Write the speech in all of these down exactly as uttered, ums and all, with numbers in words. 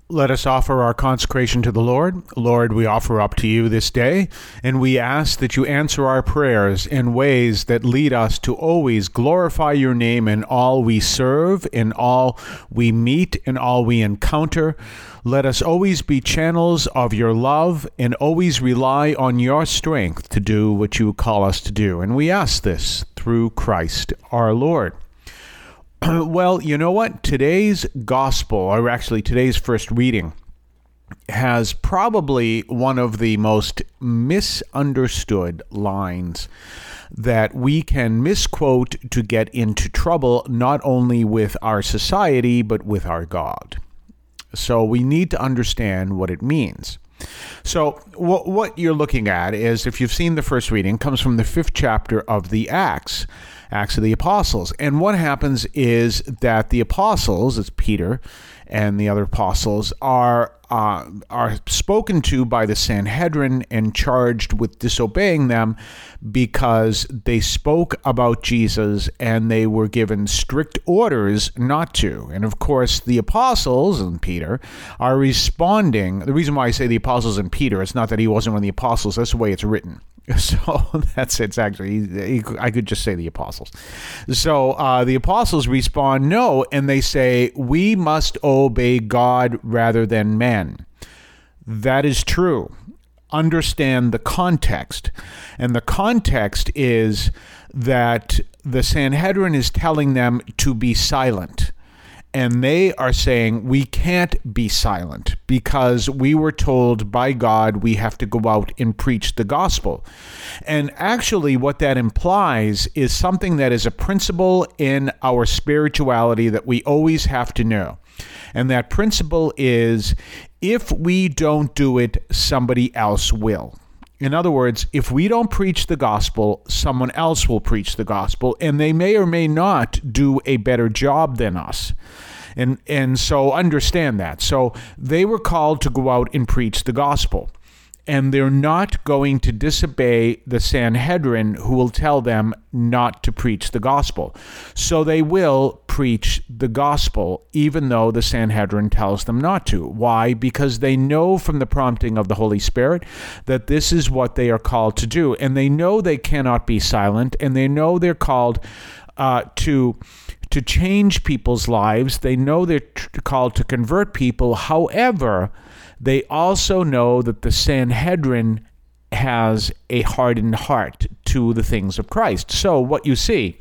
Let us offer our consecration to the Lord. Lord, we offer up to you this day, and we ask that you answer our prayers in ways that lead us to always glorify your name in all we serve, in all we meet, in all we encounter. Let us always be channels of your love and always rely on your strength to do what you call us to do. And we ask this through Christ our Lord. Well, you know what? Today's gospel, or actually today's first reading, has probably one of the most misunderstood lines that we can misquote to get into trouble, not only with our society, but with our God. So we need to understand what it means. So what what you're looking at is, if you've seen the first reading, comes from the fifth chapter of the Acts, Acts of the Apostles. And what happens is that the apostles, it's Peter and the other apostles, are uh, are spoken to by the Sanhedrin and charged with disobeying them because they spoke about Jesus and they were given strict orders not to. And of course, the apostles and Peter are responding. The reason why I say the apostles and Peter, it's not that he wasn't one of the apostles. That's the way it's written. So that's it's actually, I could just say the apostles. So uh, the apostles respond no, and they say, we must obey God rather than men. That is true. Understand the context. And the context is that the Sanhedrin is telling them to be silent. And they are saying, we can't be silent because we were told by God we have to go out and preach the gospel. And actually what that implies is something that is a principle in our spirituality that we always have to know. And that principle is, if we don't do it, somebody else will. In other words, if we don't preach the gospel, someone else will preach the gospel, and they may or may not do a better job than us. And and so understand that. So they were called to go out and preach the gospel. And they're not going to disobey the Sanhedrin, who will tell them not to preach the gospel. So they will preach the gospel, even though the Sanhedrin tells them not to. Why? Because they know from the prompting of the Holy Spirit that this is what they are called to do. And they know they cannot be silent, and they know they're called uh, to... to change people's lives. They know they're t- called to convert people. However, they also know that the Sanhedrin has a hardened heart to the things of Christ. So what you see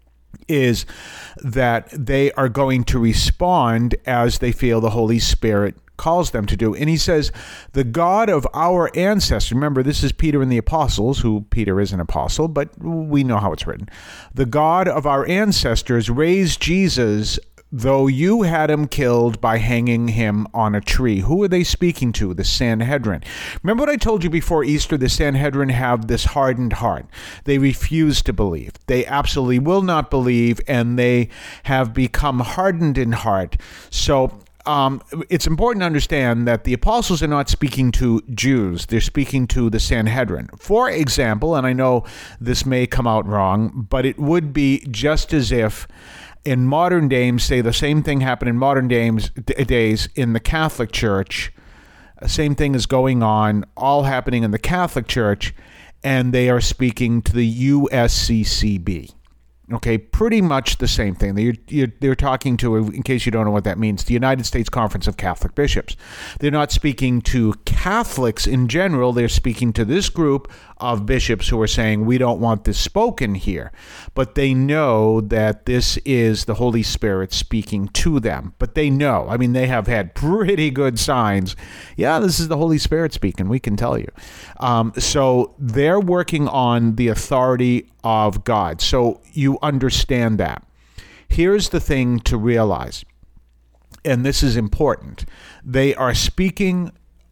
is that they are going to respond as they feel the Holy Spirit calls them to do. And he says, the God of our ancestors, remember this is Peter and the apostles, who Peter is an apostle, but we know how it's written. The God of our ancestors raised Jesus, though you had him killed by hanging him on a tree. Who are they speaking to? The Sanhedrin. Remember what I told you before Easter? The Sanhedrin have this hardened heart. They refuse to believe. They absolutely will not believe, and they have become hardened in heart. So Um, it's important to understand that the apostles are not speaking to Jews. They're speaking to the Sanhedrin. For example, and I know this may come out wrong, but it would be just as if in modern days, say the same thing happened in modern days, days in the Catholic Church. Same thing is going on, all happening in the Catholic Church, and they are speaking to the U S C C B. Okay, pretty much the same thing. They're, you're, they're talking to, in case you don't know what that means, the United States Conference of Catholic Bishops. They're not speaking to Catholics in general. They're speaking to this group of bishops who are saying, we don't want this spoken here. But they know that this is the Holy Spirit speaking to them. But they know, I mean, they have had pretty good signs. Yeah, this is the Holy Spirit speaking, we can tell you. Um, so they're working on the authority of God. So you understand that. Here's the thing to realize, and this is important. They are speaking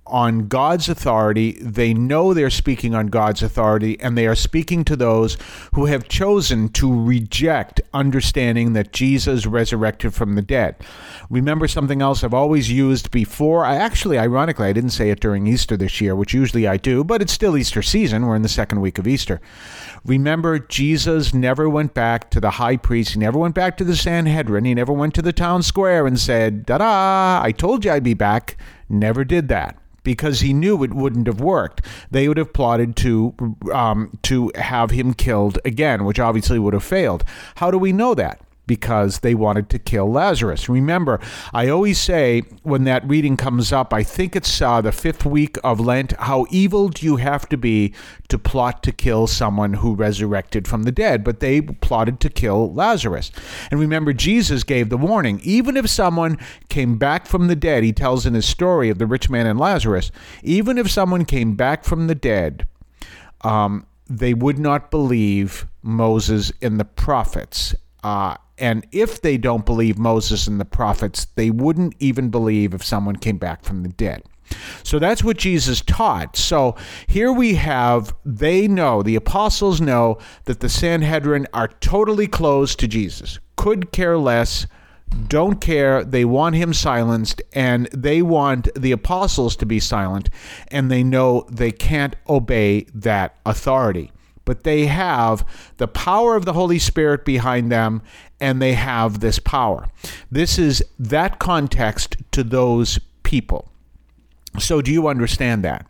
on God's authority. They know they're speaking on God's authority, and they are speaking to those who have chosen to reject understanding that Jesus resurrected from the dead. Remember something else I've always used before? I actually, ironically, I didn't say it during Easter this year, which usually I do, but it's still Easter season. We're in the second week of Easter. Remember, Jesus never went back to the high priest. He never went back to the Sanhedrin. He never went to the town square and said, "Da-da, I told you I'd be back." Never did that, because he knew it wouldn't have worked. They would have plotted to um, to have him killed again, which obviously would have failed. How do we know that? Because they wanted to kill Lazarus. Remember, I always say when that reading comes up, I think it's uh, the fifth week of Lent, how evil do you have to be to plot to kill someone who resurrected from the dead? But they plotted to kill Lazarus. And remember, Jesus gave the warning. Even if someone came back from the dead, he tells in his story of the rich man and Lazarus, even if someone came back from the dead, um, they would not believe Moses and the prophets. Uh, and if they don't believe Moses and the prophets, they wouldn't even believe if someone came back from the dead. So that's what Jesus taught. So here we have, they know, the apostles know that the Sanhedrin are totally closed to Jesus, could care less, don't care. They want him silenced, and they want the apostles to be silent, and they know they can't obey that authority. But they have the power of the Holy Spirit behind them, and they have this power. This is that context to those people. So do you understand that?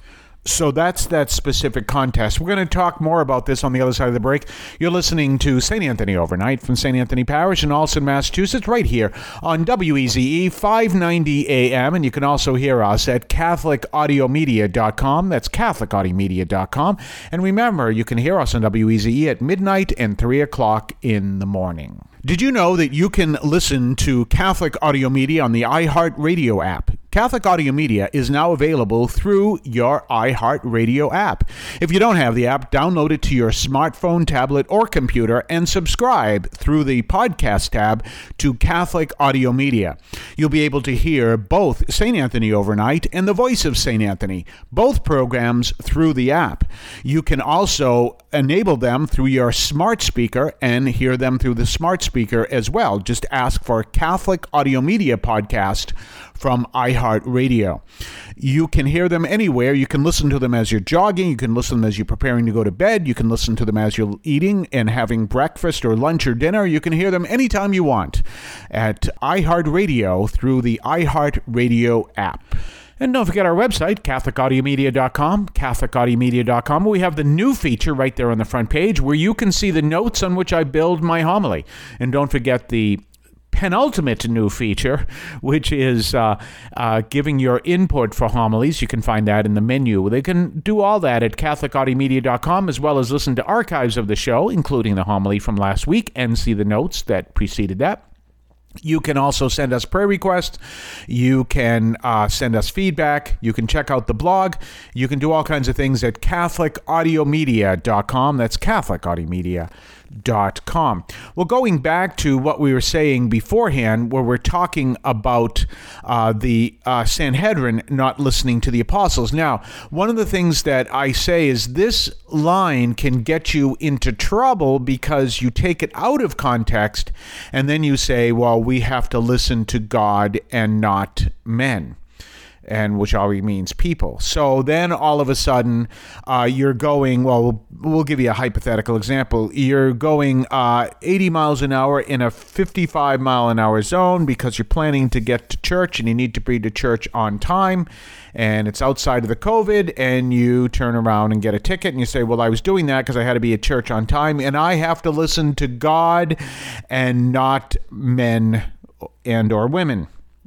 So that's that specific context. We're going to talk more about this on the other side of the break. You're listening to Saint Anthony Overnight from Saint Anthony Parish in Allston, Massachusetts, right here on W E Z E five ninety A M. And you can also hear us at Catholic Audio Media dot com. That's Catholic Audio Media dot com. And remember, you can hear us on W E Z E at midnight and three o'clock in the morning. Did you know that you can listen to Catholic Audio Media on the iHeartRadio app? Catholic Audio Media is now available through your iHeartRadio app. If you don't have the app, download it to your smartphone, tablet, or computer and subscribe through the podcast tab to Catholic Audio Media. You'll be able to hear both Saint Anthony Overnight and The Voice of Saint Anthony, both programs through the app. You can also enable them through your smart speaker and hear them through the smart speaker as well. Just ask for Catholic Audio Media Podcast from iHeartRadio. You can hear them anywhere. You can listen to them as you're jogging. You can listen to them as you're preparing to go to bed. You can listen to them as you're eating and having breakfast or lunch or dinner. You can hear them anytime you want at iHeartRadio through the iHeartRadio app. And don't forget our website, Catholic Audio Media dot com, Catholic Audio Media dot com. We have the new feature right there on the front page where you can see the notes on which I build my homily. And don't forget the penultimate new feature, which is uh, uh, giving your input for homilies. You can find that in the menu. They can do all that at Catholic Audio Media dot com, as well as listen to archives of the show, including the homily from last week, and see the notes that preceded that. You can also send us prayer requests. You can uh, send us feedback. You can check out the blog. You can do all kinds of things at Catholic Audio Media dot com. That's Catholic Audio Media dot com. Well, going back to what we were saying beforehand, where we're talking about uh, the uh, Sanhedrin not listening to the apostles. Now, one of the things that I say is this line can get you into trouble because you take it out of context and then you say, well, we have to listen to God and not men. And which always means people. So then all of a sudden uh, you're going, well, we'll give you a hypothetical example. You're going uh, eighty miles an hour in a fifty-five mile an hour zone because you're planning to get to church and you need to be to church on time. And it's outside of the COVID, and you turn around and get a ticket and you say, well, I was doing that because I had to be at church on time and I have to listen to God and not men and or women.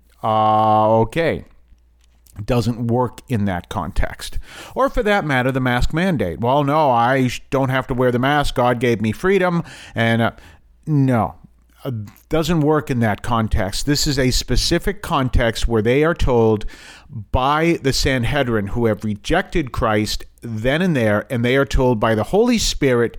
Uh, okay. Doesn't work in that context. Or for that matter, the mask mandate. Well, no, I don't have to wear the mask. God gave me freedom. And uh, no, it doesn't work in that context. This is a specific context where they are told by the Sanhedrin, who have rejected Christ then and there, and they are told by the Holy Spirit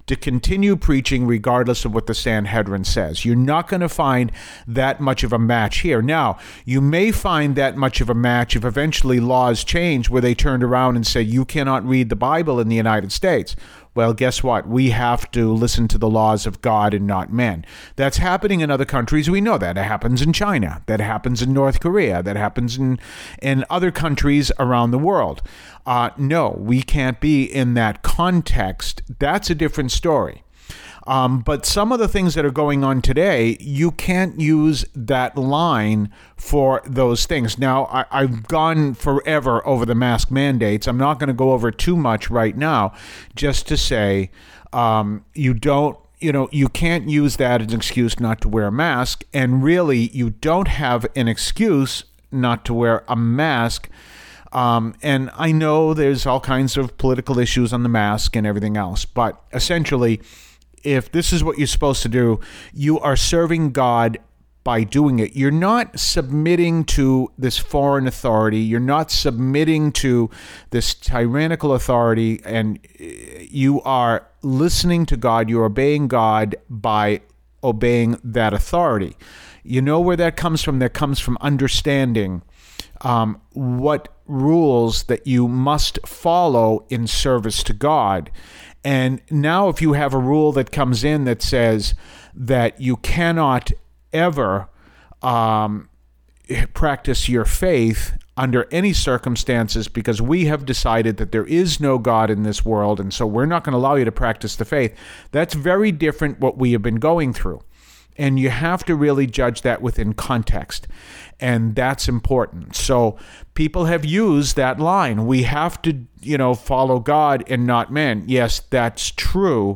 to continue preaching regardless of what the Sanhedrin says. You're not going to find that much of a match here. Now, you may find that much of a match if eventually laws change where they turned around and said, you cannot read the Bible in the United States. Well, guess what? We have to listen to the laws of God and not men. That's happening in other countries. We know that. It happens in China. That happens in North Korea. That happens in, in other countries around the world. Uh, no, we can't be in that context. That's a different story. Um, but some of the things that are going on today, you can't use that line for those things. Now, I, I've gone forever over the mask mandates. I'm not going to go over too much right now, just to say um, you don't, you know, you can't use that as an excuse not to wear a mask. And really, you don't have an excuse not to wear a mask. Um, and I know there's all kinds of political issues on the mask and everything else, but essentially, if this is what you're supposed to do, you are serving God by doing it. You're not submitting to this foreign authority. You're not submitting to this tyrannical authority, and you are listening to God. You're obeying God by obeying that authority. You know where that comes from? That comes from understanding um, what rules that you must follow in service to God. And now if you have a rule that comes in that says that you cannot ever um, practice your faith under any circumstances because we have decided that there is no God in this world, and so we're not going to allow you to practice the faith, that's very different what we have been going through. And you have to really judge that within context. And that's important. So people have used that line. We have to, you know, follow God and not men. Yes, that's true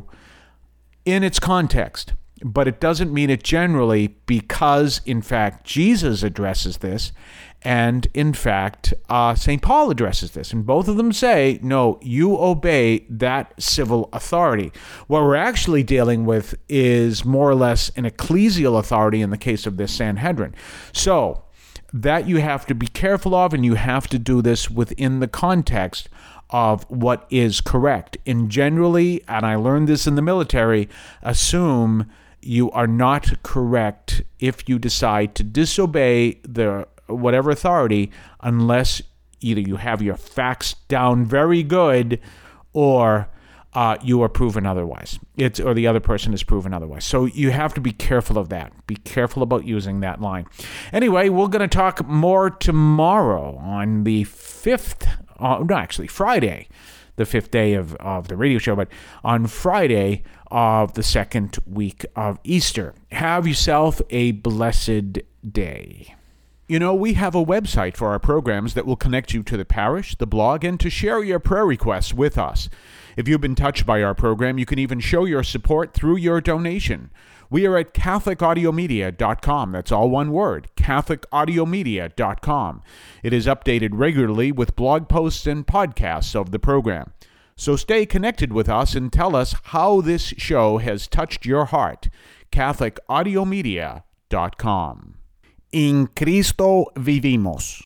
in its context. But it doesn't mean it generally, because, in fact, Jesus addresses this. And, in fact, uh, Saint Paul addresses this. And both of them say, no, you obey that civil authority. What we're actually dealing with is more or less an ecclesial authority in the case of this Sanhedrin. So that you have to be careful of, and you have to do this within the context of what is correct. And generally, and I learned this in the military, assume you are not correct if you decide to disobey the whatever authority, unless either you have your facts down very good or uh, you are proven otherwise. It's or the other person is proven otherwise. So you have to be careful of that. Be careful about using that line. Anyway, we're going to talk more tomorrow on the fifth, uh, no, actually Friday, the fifth day of, of the radio show, but on Friday of the second week of Easter. Have yourself a blessed day. You know, we have a website for our programs that will connect you to the parish, the blog, and to share your prayer requests with us. If you've been touched by our program, you can even show your support through your donation. We are at Catholic Audio Media dot com. That's all one word, Catholic Audio Media dot com. It is updated regularly with blog posts and podcasts of the program. So stay connected with us and tell us how this show has touched your heart. Catholic Audio Media dot com. In Cristo vivimos.